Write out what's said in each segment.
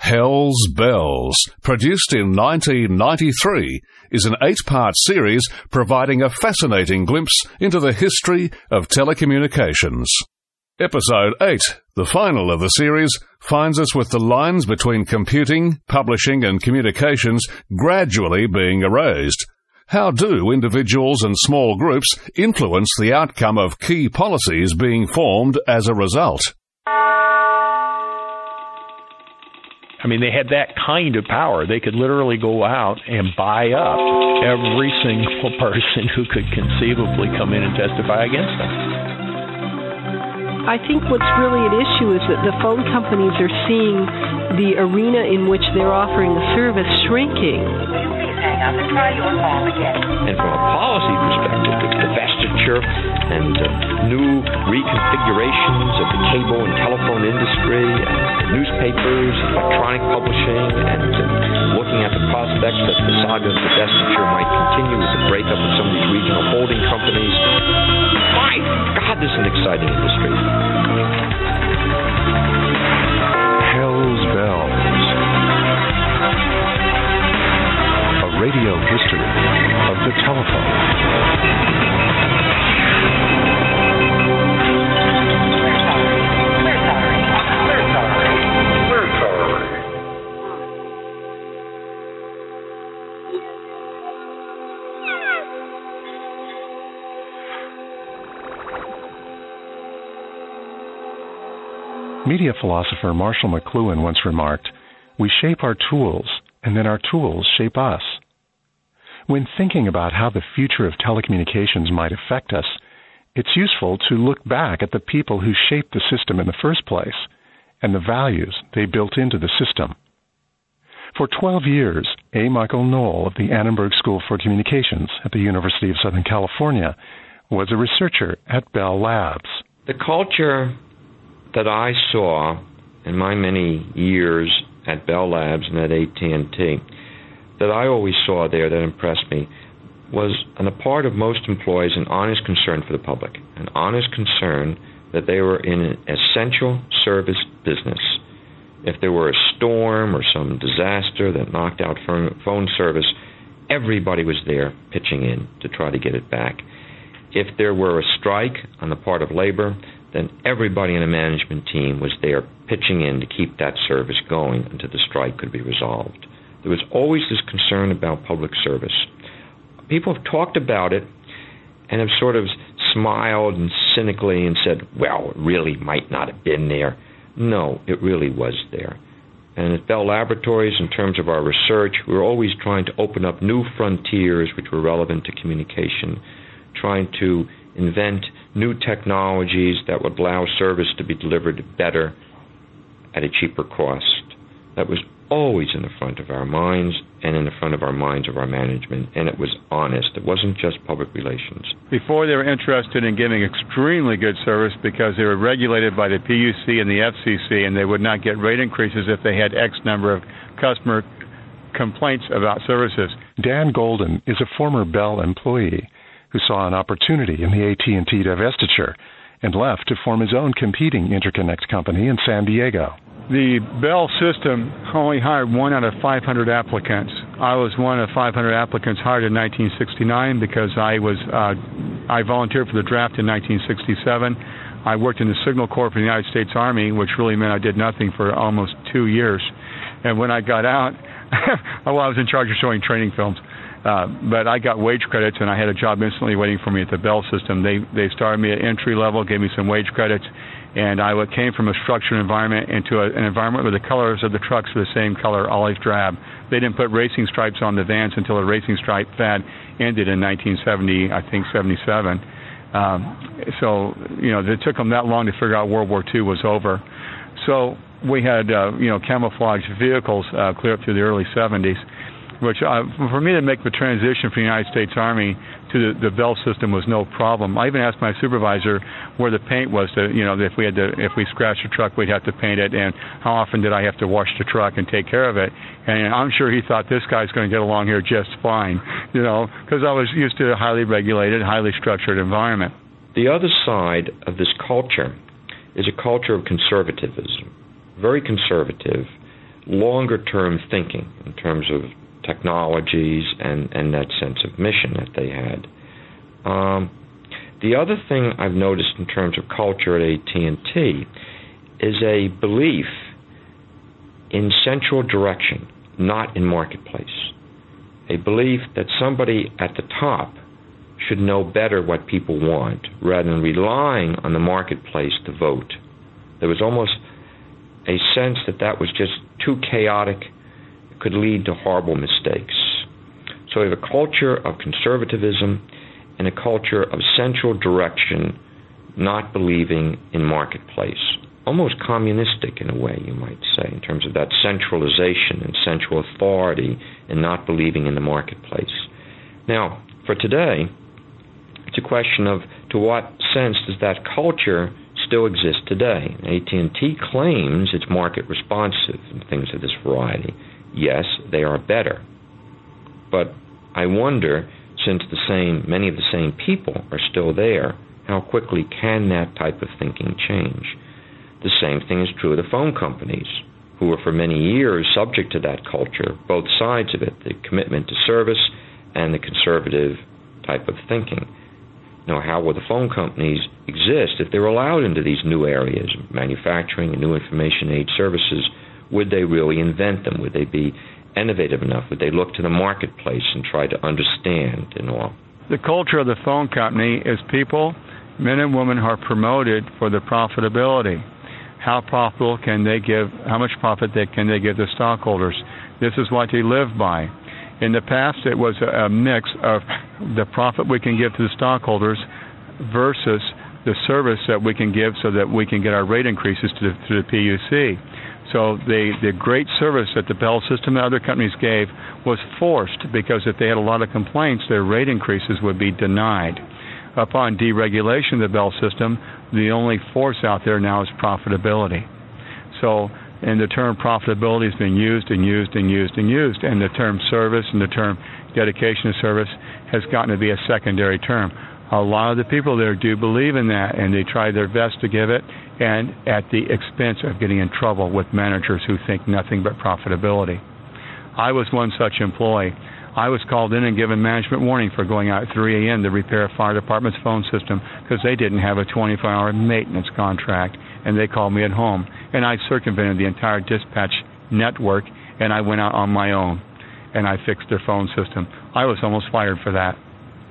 Hell's Bells, produced in 1993, is an 8-part series providing a fascinating glimpse into the history of telecommunications. Episode 8, the final of the series, finds us with the lines between computing, publishing and communications gradually being erased. How do individuals and small groups influence the outcome of key policies being formed as a result? I mean, they had that kind of power. They could literally go out and buy up every single person who could conceivably come in and testify against them. I think what's really at issue is that the phone companies are seeing the arena in which they're offering the service shrinking. Hang up and try your call again. And from a policy perspective, the divestiture and new reconfigurations of the cable and telephone industry, and newspapers, electronic publishing, and looking at the prospects that the saga of divestiture might continue with the breakup of some of these regional holding companies. My God, this is an exciting industry. Hell's Bells. Radio history of the telephone. Media philosopher Marshall McLuhan once remarked, "We shape our tools, and then our tools shape us." When thinking about how the future of telecommunications might affect us, it's useful to look back at the people who shaped the system in the first place and the values they built into the system. For 12 years, A. Michael Knoll of the Annenberg School for Communications at the University of Southern California was a researcher at Bell Labs. The culture that I saw in my many years at Bell Labs and at AT&T that I always saw there that impressed me was, on the part of most employees, an honest concern for the public, an honest concern that they were in an essential service business. If there were a storm or some disaster that knocked out phone service, everybody was there pitching in to try to get it back. If there were a strike on the part of labor, then everybody in the management team was there pitching in to keep that service going until the strike could be resolved. There was always this concern about public service. People have talked about it and have sort of smiled and cynically and said, well, it really might not have been there. No, it really was there. And at Bell Laboratories, in terms of our research, we were always trying to open up new frontiers which were relevant to communication, trying to invent new technologies that would allow service to be delivered better at a cheaper cost. That was always in the front of our minds and in the front of our minds of our management, and it was honest. It wasn't just public relations. Before, they were interested in giving extremely good service because they were regulated by the PUC and the FCC, and they would not get rate increases if they had X number of customer complaints about services. Dan Golden is a former Bell employee who saw an opportunity in the AT&T divestiture and left to form his own competing interconnect company in San Diego. The Bell system only hired 1 out of 500 applicants. I was one of 500 applicants hired in 1969 because I volunteered for the draft in 1967. I worked in the Signal Corps for the United States Army, which really meant I did nothing for almost 2 years. And when I got out, well, I was in charge of showing training films. But I got wage credits, and I had a job instantly waiting for me at the Bell system. They started me at entry level, gave me some wage credits, and I came from a structured environment into an environment where the colors of the trucks were the same color, olive drab. They didn't put racing stripes on the vans until the racing stripe fad ended in 1970, I think 77. So, it took them that long to figure out World War II was over. So we had, camouflaged vehicles clear up through the early 70s. Which, for me to make the transition from the United States Army to the Bell system was no problem. I even asked my supervisor where the paint was. If we scratched a truck, we'd have to paint it, and how often did I have to wash the truck and take care of it. And I'm sure he thought this guy's going to get along here just fine, because I was used to a highly regulated, highly structured environment. The other side of this culture is a culture of conservatism, very conservative. longer-term thinking in terms of technologies and that sense of mission that they had. The other thing I've noticed in terms of culture at AT&T is a belief in central direction, not in marketplace. A belief that somebody at the top should know better what people want rather than relying on the marketplace to vote. There was almost a sense that was just too chaotic, it could lead to horrible mistakes. So we have a culture of conservatism and a culture of central direction, not believing in marketplace. Almost communistic in a way, you might say, in terms of that centralization and central authority and not believing in the marketplace. Now, for today, it's a question of to what sense does that culture still exist today? AT&T claims it's market responsive and things of this variety. Yes, they are better. But I wonder, since many of the same people are still there, how quickly can that type of thinking change? The same thing is true of the phone companies, who were for many years subject to that culture, both sides of it, the commitment to service and the conservative type of thinking. Now, how will the phone companies exist if they're allowed into these new areas, manufacturing and new information age services? Would they really invent them? Would they be innovative enough? Would they look to the marketplace and try to understand and all? The culture of the phone company is people, men and women, who are promoted for the profitability. How profitable can they give? How much profit can they give the stockholders? This is what they live by. In the past, it was a mix of the profit we can give to the stockholders versus the service that we can give so that we can get our rate increases to the PUC. So the great service that the Bell system and other companies gave was forced because if they had a lot of complaints, their rate increases would be denied. Upon deregulation of the Bell system, the only force out there now is profitability. So, and the term profitability has been used and used and used and used, and the term service and the term dedication to service has gotten to be a secondary term. A lot of the people there do believe in that, and they try their best to give it, and at the expense of getting in trouble with managers who think nothing but profitability. I was one such employee. I was called in and given management warning for going out at 3 a.m. to repair a fire department's phone system because they didn't have a 24-hour maintenance contract, and they called me at home. And I circumvented the entire dispatch network, and I went out on my own, and I fixed their phone system. I was almost fired for that.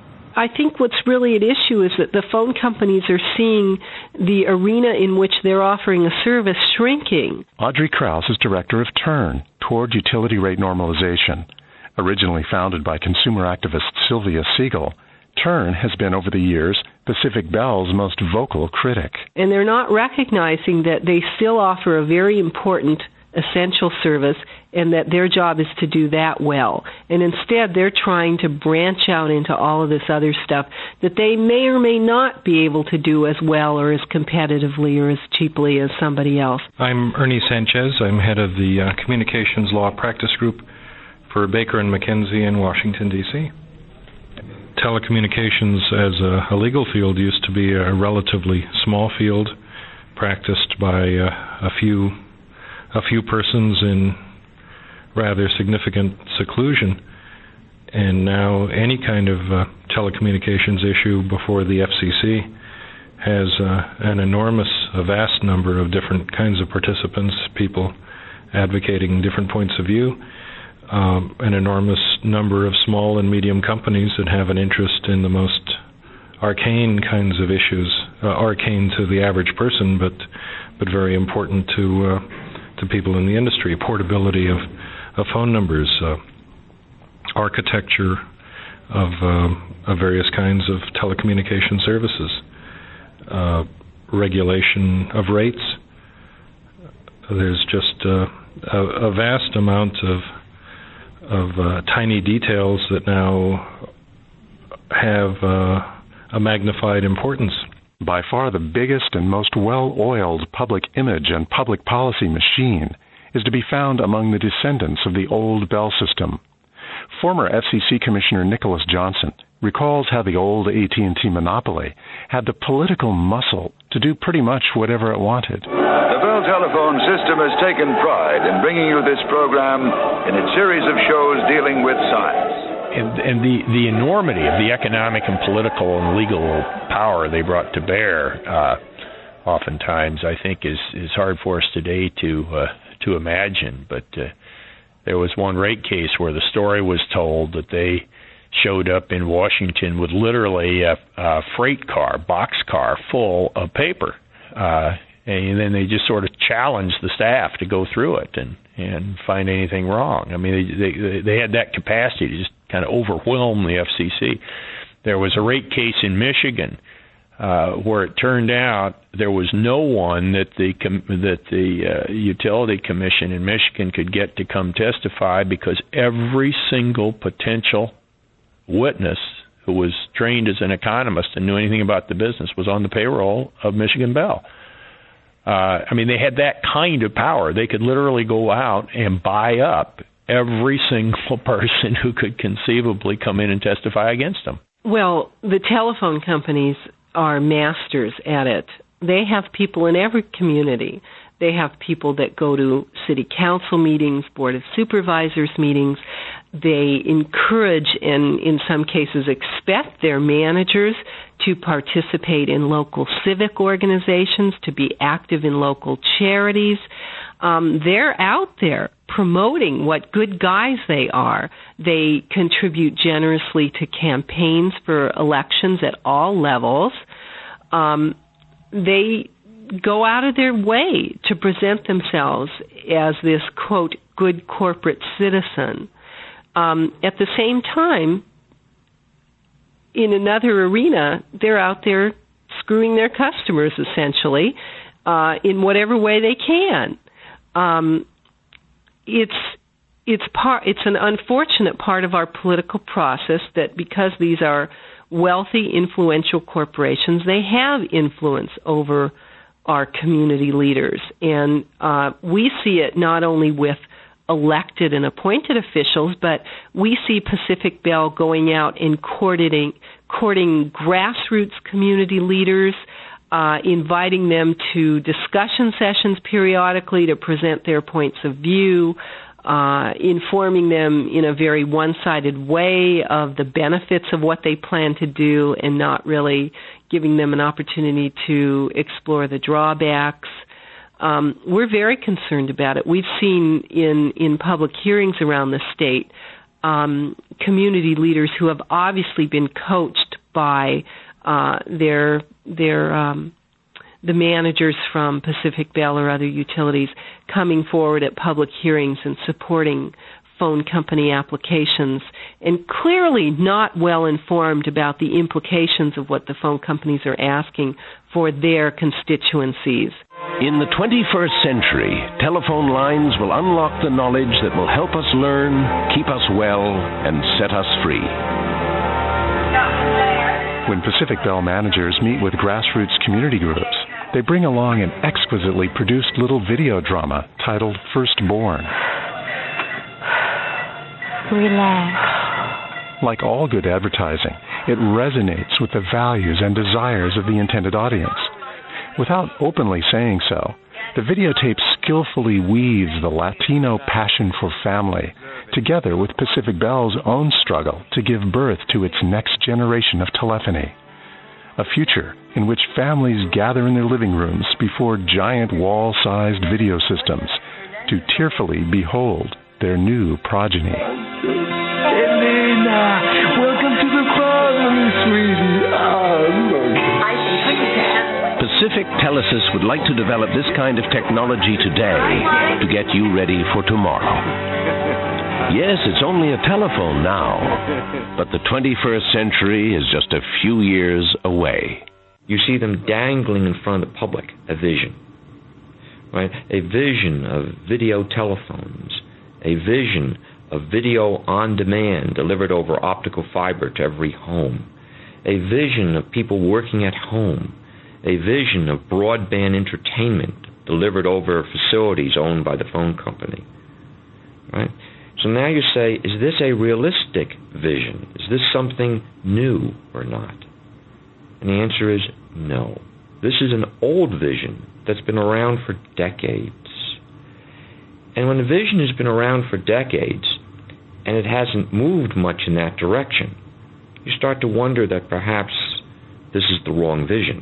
I think what's really at issue is that the phone companies are seeing the arena in which they're offering a service shrinking. Audrey Krause is director of TURN, Toward Utility Rate Normalization. Originally founded by consumer activist Sylvia Siegel, TURN has been over the years Pacific Bell's most vocal critic. And they're not recognizing that they still offer a very important essential service and that their job is to do that well. And instead, they're trying to branch out into all of this other stuff that they may or may not be able to do as well or as competitively or as cheaply as somebody else. I'm Ernie Sanchez. I'm head of the Communications Law Practice Group for Baker & McKenzie in Washington, D.C. Telecommunications as a legal field used to be a relatively small field practiced by a few persons in rather significant seclusion. And now any kind of telecommunications issue before the FCC has a vast number of different kinds of participants, people advocating different points of view, an enormous number of small and medium companies that have an interest in the most arcane kinds of issues, arcane to the average person, but very important to people in the industry. Portability of phone numbers, architecture of various kinds of telecommunication services, regulation of rates. There's just a vast amount of tiny details that now have a magnified importance. By far the biggest and most well-oiled public image and public policy machine is to be found among the descendants of the old Bell system. Former FCC Commissioner Nicholas Johnson recalls how the old AT&T monopoly had the political muscle to to do pretty much whatever it wanted. The Bell Telephone System has taken pride in bringing you this program in its series of shows dealing with science. And the enormity of the economic and political and legal power they brought to bear, oftentimes, I think, is hard for us today to imagine. But there was one rate case where the story was told that they showed up in Washington with literally a freight car, boxcar, full of paper. And then they just sort of challenged the staff to go through it and find anything wrong. I mean, they had that capacity to just kind of overwhelm the FCC. There was a rate case in Michigan where it turned out there was no one that the Utility Commission in Michigan could get to come testify because every single potential witness who was trained as an economist and knew anything about the business was on the payroll of Michigan Bell. I mean, they had that kind of power. They could literally go out and buy up every single person who could conceivably come in and testify against them. Well, the telephone companies are masters at it. They have people in every community. They have people that go to city council meetings, board of supervisors meetings. They encourage and, in some cases, expect their managers to participate in local civic organizations, to be active in local charities. They're out there promoting what good guys they are. They contribute generously to campaigns for elections at all levels. They go out of their way to present themselves as this, quote, good corporate citizen. At the same time, in another arena, they're out there screwing their customers, essentially, in whatever way they can. It's an unfortunate part of our political process that because these are wealthy, influential corporations, they have influence over our community leaders. And we see it not only with elected and appointed officials, but we see Pacific Bell going out and courting grassroots community leaders, inviting them to discussion sessions periodically to present their points of view, informing them in a very one-sided way of the benefits of what they plan to do and not really giving them an opportunity to explore the drawbacks. We're very concerned about it. We've seen in public hearings around the state community leaders who have obviously been coached by the managers from Pacific Bell or other utilities coming forward at public hearings and supporting phone company applications, and clearly not well informed about the implications of what the phone companies are asking for their constituencies. In the 21st century, telephone lines will unlock the knowledge that will help us learn, keep us well, and set us free. When Pacific Bell managers meet with grassroots community groups, they bring along an exquisitely produced little video drama titled Firstborn. Relax. Like all good advertising, it resonates with the values and desires of the intended audience. Without openly saying so, the videotape skillfully weaves the Latino passion for family together with Pacific Bell's own struggle to give birth to its next generation of telephony. A future in which families gather in their living rooms before giant wall-sized video systems to tearfully behold their new progeny. Elena, welcome to the family, sweetie. Pacific Telesis would like to develop this kind of technology today to get you ready for tomorrow. Yes, it's only a telephone now, but the 21st century is just a few years away. You see them dangling in front of the public a vision, right? A vision of video telephones, a vision of video on demand delivered over optical fiber to every home, a vision of people working at home, a vision of broadband entertainment delivered over facilities owned by the phone company, right? So now you say, is this a realistic vision? Is this something new or not? And the answer is no. This is an old vision that's been around for decades. And when a vision has been around for decades and it hasn't moved much in that direction, you start to wonder that perhaps this is the wrong vision.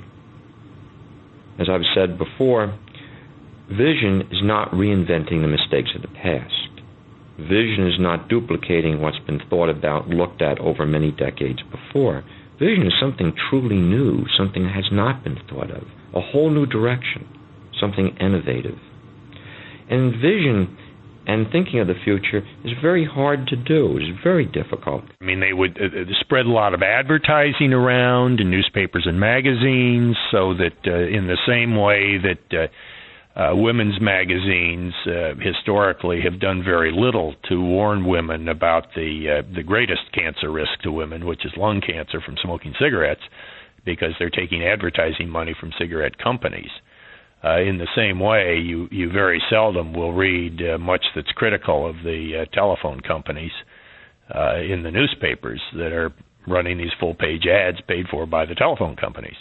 As I've said before, vision is not reinventing the mistakes of the past. Vision is not duplicating what's been thought about, looked at over many decades before. Vision is something truly new, something that has not been thought of, a whole new direction, something innovative. And vision and thinking of the future is very hard to do. It's very difficult. I mean, they would spread a lot of advertising around in newspapers and magazines, so that in the same way that women's magazines historically have done very little to warn women about the greatest cancer risk to women, which is lung cancer from smoking cigarettes, because they're taking advertising money from cigarette companies. In the same way, you very seldom will read much that's critical of the telephone companies in the newspapers that are running these full-page ads paid for by the telephone companies.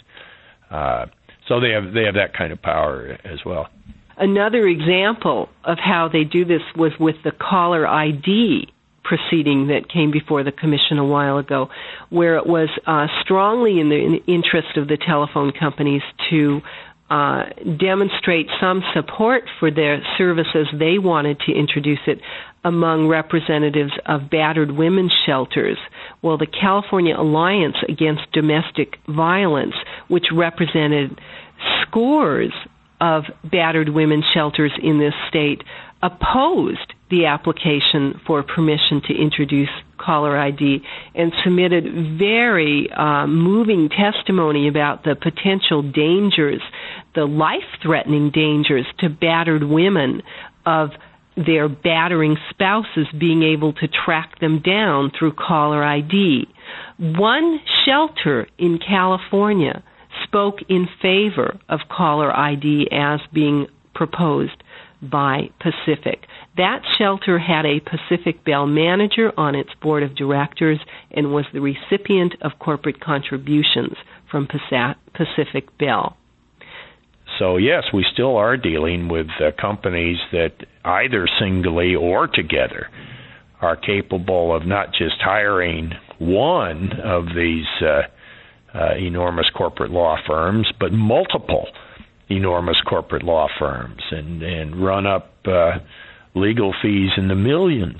So they have that kind of power as well. Another example of how they do this was with the caller ID proceeding that came before the commission a while ago, where it was strongly in the interest of the telephone companies to demonstrate some support for their services. They wanted to introduce it among representatives of battered women's shelters. Well, the California Alliance Against Domestic Violence, which represented scores of battered women's shelters in this state, opposed the application for permission to introduce caller ID and submitted very moving testimony about the potential dangers, the life-threatening dangers to battered women of their battering spouses being able to track them down through caller ID. One shelter in California spoke in favor of caller ID as being proposed by Pacific. That shelter had a Pacific Bell manager on its board of directors and was the recipient of corporate contributions from Pacific Bell. So yes, we still are dealing with companies that either singly or together are capable of not just hiring one of these enormous corporate law firms, but multiple enormous corporate law firms, and run up legal fees in the millions,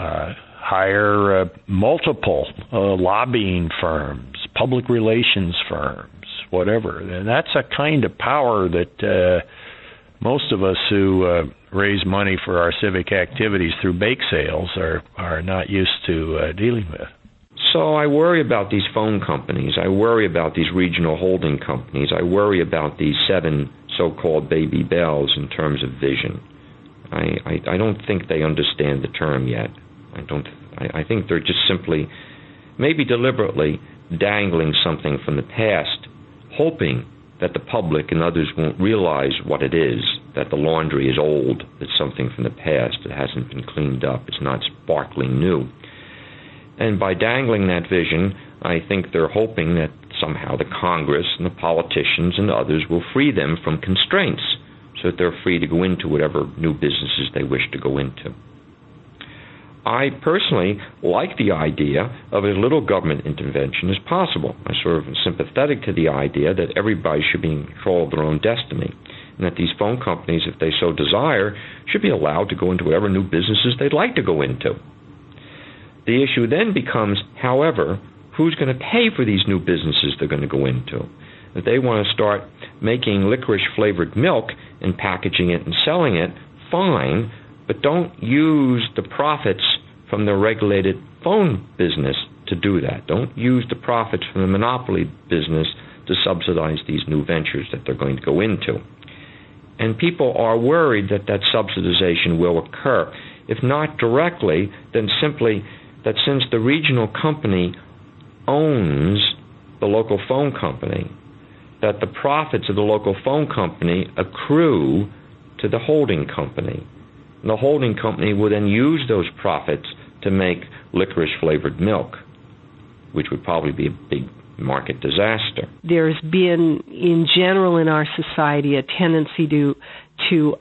hire multiple lobbying firms, public relations firms, whatever. And that's a kind of power that most of us who raise money for our civic activities through bake sales are not used to dealing with. So I worry about these phone companies. I worry about these regional holding companies. I worry about these 7 so-called baby bells in terms of vision. I don't think they understand the term yet. I think they're just simply, maybe deliberately, dangling something from the past, hoping that the public and others won't realize what it is, that the laundry is old, it's something from the past, it hasn't been cleaned up, it's not sparkling new. And by dangling that vision, I think they're hoping that somehow the Congress and the politicians and others will free them from constraints so that they're free to go into whatever new businesses they wish to go into. I personally like the idea of as little government intervention as possible. I'm sort of sympathetic to the idea that everybody should be in control of their own destiny, and that these phone companies, if they so desire, should be allowed to go into whatever new businesses they'd like to go into. The issue then becomes, however, who's going to pay for these new businesses they're going to go into? If they want to start making licorice-flavored milk and packaging it and selling it, fine, but don't use the profits from the regulated phone business to do that. Don't use the profits from the monopoly business to subsidize these new ventures that they're going to go into. And people are worried that that subsidization will occur. If not directly, then simply that since the regional company owns the local phone company, that the profits of the local phone company accrue to the holding company. And the holding company will then use those profits to make licorice-flavored milk, which would probably be a big market disaster. There's been, in general in our society, a tendency to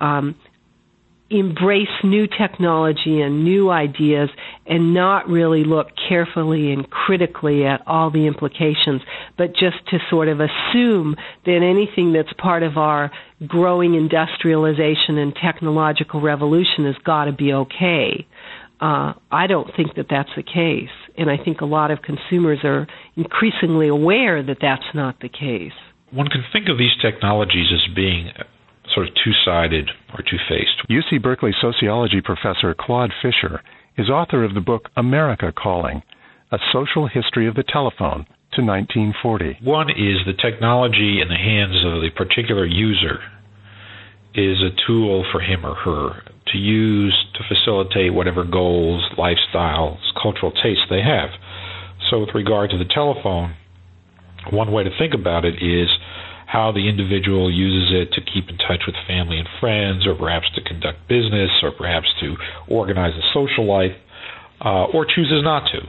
embrace new technology and new ideas and not really look carefully and critically at all the implications, but just to sort of assume that anything that's part of our growing industrialization and technological revolution has got to be okay. I don't think that that's the case, and I think a lot of consumers are increasingly aware that that's not the case. One can think of these technologies as being sort of two-sided or two-faced. UC Berkeley sociology professor Claude Fisher is author of the book America Calling, A Social History of the Telephone to 1940. One is the technology in the hands of the particular user is a tool for him or her to use to facilitate whatever goals, lifestyles, cultural tastes they have. So with regard to the telephone, one way to think about it is how the individual uses it to keep in touch with family and friends, or perhaps to conduct business, or perhaps to organize a social life, or chooses not to.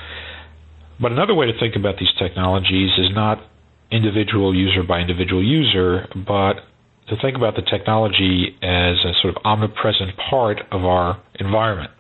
But another way to think about these technologies is not individual user by individual user, but to think about the technology as a sort of omnipresent part of our environment.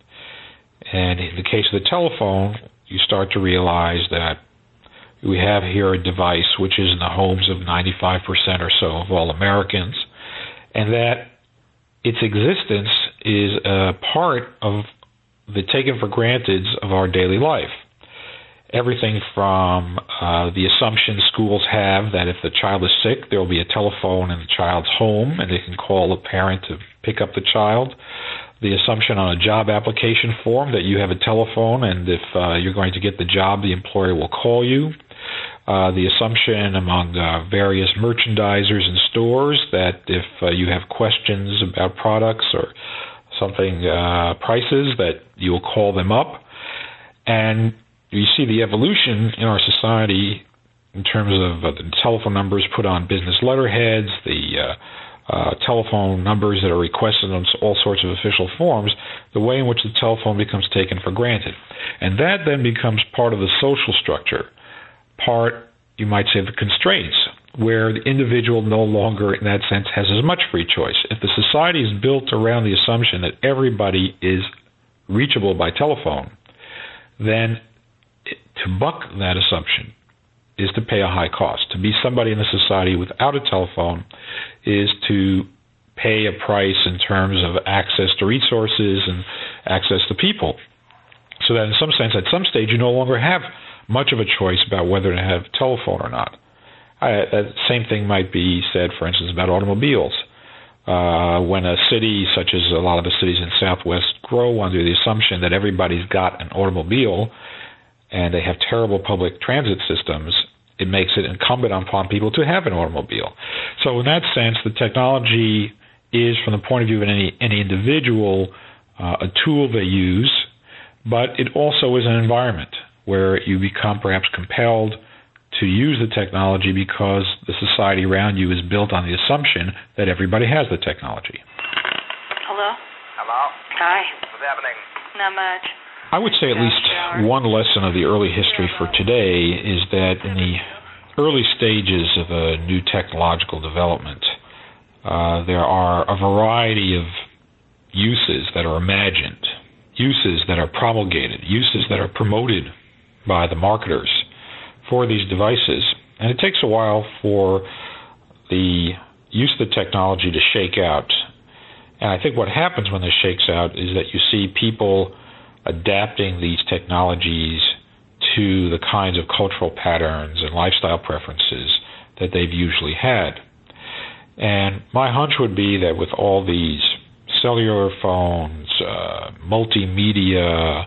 And in the case of the telephone, you start to realize that we have here a device which is in the homes of 95% or so of all Americans, and that its existence is a part of the taken for granted of our daily life. Everything from the assumption schools have that if the child is sick, there will be a telephone in the child's home and they can call a parent to pick up the child. The assumption on a job application form that you have a telephone and if you're going to get the job, the employer will call you. The assumption among various merchandisers and stores that if you have questions about products or something, prices, that you will call them up. And you see the evolution in our society in terms of the telephone numbers put on business letterheads, the telephone numbers that are requested on all sorts of official forms, the way in which the telephone becomes taken for granted. And that then becomes part of the social structure, part, you might say, of the constraints, where the individual no longer, in that sense, has as much free choice. If the society is built around the assumption that everybody is reachable by telephone, then to buck that assumption is to pay a high cost. To be somebody in the society without a telephone is to pay a price in terms of access to resources and access to people. So that in some sense, at some stage, you no longer have much of a choice about whether to have a telephone or not. That same thing might be said, for instance, about automobiles. When a city, such as a lot of the cities in Southwest, grow under the assumption that everybody's got an automobile and they have terrible public transit systems, it makes it incumbent upon people to have an automobile. So in that sense, the technology is, from the point of view of any individual, a tool they use, but it also is an environment where you become perhaps compelled to use the technology because the society around you is built on the assumption that everybody has the technology. Hello? Hello? Hi. What's happening? Not much. I would say at least one lesson of the early history for today is that in the early stages of a new technological development, there are a variety of uses that are imagined, uses that are promulgated, uses that are promoted by the marketers for these devices. And it takes a while for the use of the technology to shake out. And I think what happens when this shakes out is that you see people adapting these technologies to the kinds of cultural patterns and lifestyle preferences that they've usually had. And my hunch would be that with all these cellular phones, multimedia,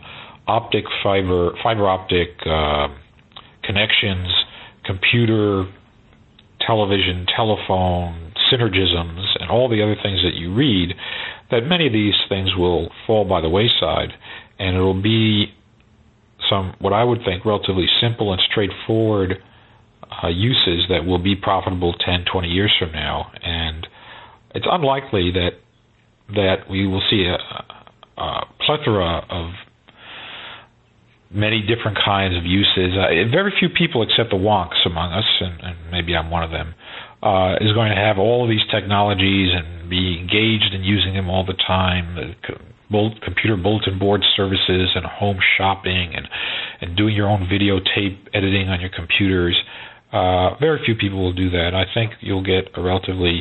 fiber optic connections, computer, television, telephone, synergisms, and all the other things that you read, that many of these things will fall by the wayside, and it will be some, what I would think, relatively simple and straightforward uses that will be profitable 10, 20 years from now. And it's unlikely that we will see a plethora of many different kinds of uses. Very few people, except the wonks among us, and maybe I'm one of them, is going to have all of these technologies and be engaged in using them all the time. Computer bulletin board services and home shopping and doing your own videotape editing on your computers. Very few people will do that. I think you'll get a relatively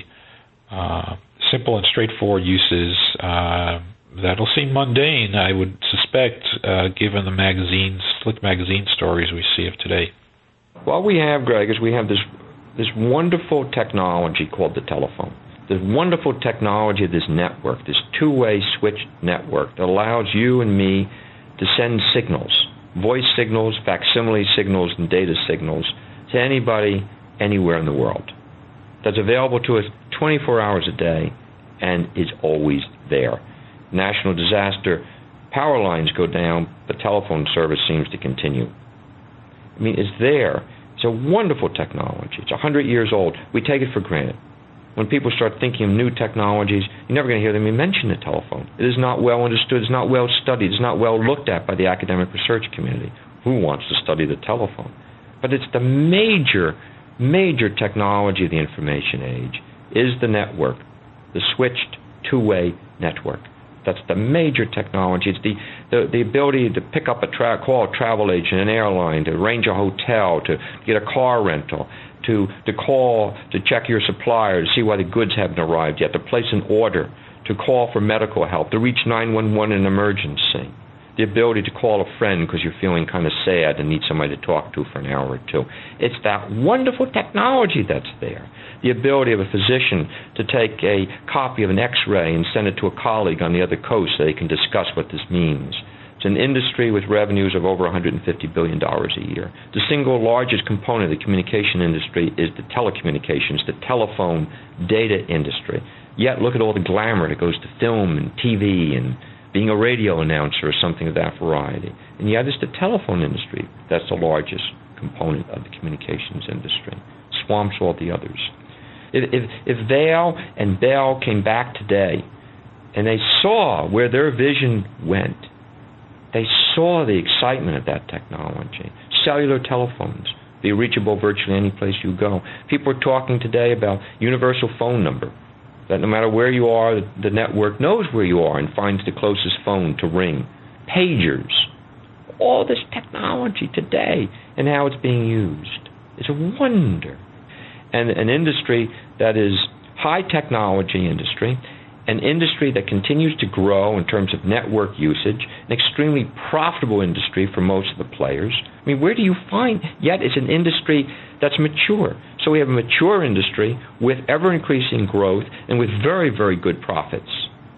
simple and straightforward uses that'll seem mundane, I would suspect, given the slick magazine stories we see of today. What we have, Greg, is we have this wonderful technology called the telephone. This wonderful technology, this network, this two-way switched network that allows you and me to send signals, voice signals, facsimile signals, and data signals to anybody, anywhere in the world. That's available to us 24 hours a day and is always there. National disaster, power lines go down, but telephone service seems to continue. I mean, it's there. It's a wonderful technology. It's 100 years old. We take it for granted. When people start thinking of new technologies, you're never going to hear them even mention the telephone. It is not well understood. It's not well studied. It's not well looked at by the academic research community. Who wants to study the telephone? But it's the major technology of the information age is the network, the switched two-way network. That's the major technology. It's the ability to pick up call a travel agent, an airline, to arrange a hotel, to get a car rental, to call to check your supplier to see why the goods haven't arrived yet, to place an order, to call for medical help, to reach 911 in an emergency, the ability to call a friend because you're feeling kind of sad and need somebody to talk to for an hour or two. It's that wonderful technology that's there. The ability of a physician to take a copy of an X-ray and send it to a colleague on the other coast so they can discuss what this means. It's an industry with revenues of over $150 billion a year. The single largest component of the communication industry is the telecommunications, the telephone data industry. Yet look at all the glamour that goes to film and TV and being a radio announcer or something of that variety. And yet it's the telephone industry that's the largest component of the communications industry. Swamps all the others. If Vail and Bell came back today and they saw where their vision went, they saw the excitement of that technology. Cellular telephones, be reachable virtually any place you go. People are talking today about universal phone number, that no matter where you are, the network knows where you are and finds the closest phone to ring. Pagers. All this technology today and how it's being used. It's a wonder. And an industry that is high technology industry, an industry that continues to grow in terms of network usage, an extremely profitable industry for most of the players. I mean, where do you find? Yet it's an industry that's mature. So we have a mature industry with ever-increasing growth and with very, very good profits.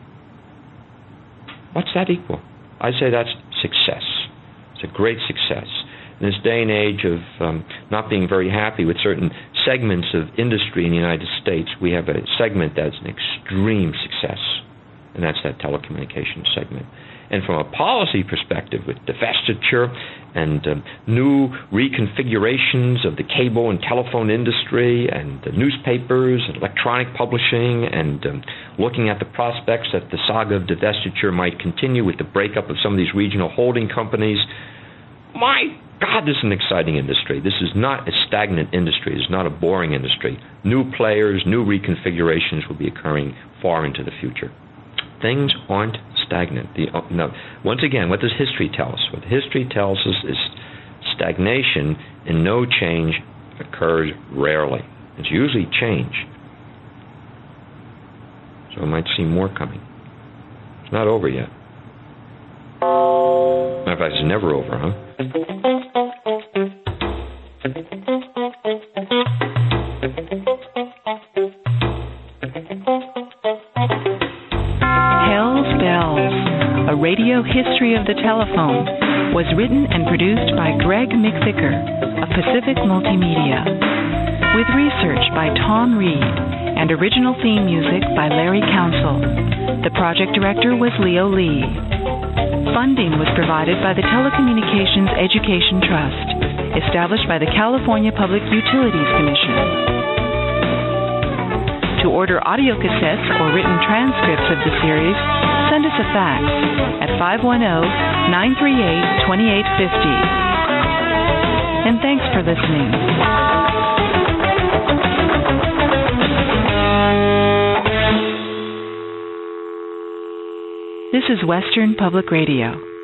What's that equal? I'd say that's success. It's a great success. In this day and age of not being very happy with certain segments of industry in the United States, we have a segment that's an extreme success, and that's that telecommunications segment. And from a policy perspective, with divestiture and new reconfigurations of the cable and telephone industry and the newspapers and electronic publishing and looking at the prospects that the saga of divestiture might continue with the breakup of some of these regional holding companies, my God, this is an exciting industry. This is not a stagnant industry. It's not a boring industry. New players, new reconfigurations will be occurring far into the future. Things aren't stagnant. Once again, what does history tell us? What history tells us is stagnation and no change occurs rarely. It's usually change. So we might see more coming. It's not over yet. Matter of fact, it's never over, huh? Hell's Bells, A Radio History of the Telephone, was written and produced by Greg McVicker of Pacific Multimedia, with research by Tom Reed and original theme music by Larry Council. The project director was Leo Lee. Funding was provided by the Telecommunications Education Trust, established by the California Public Utilities Commission. To order audio cassettes or written transcripts of the series, send us a fax at 938-2850. And thanks for listening. This is Western Public Radio.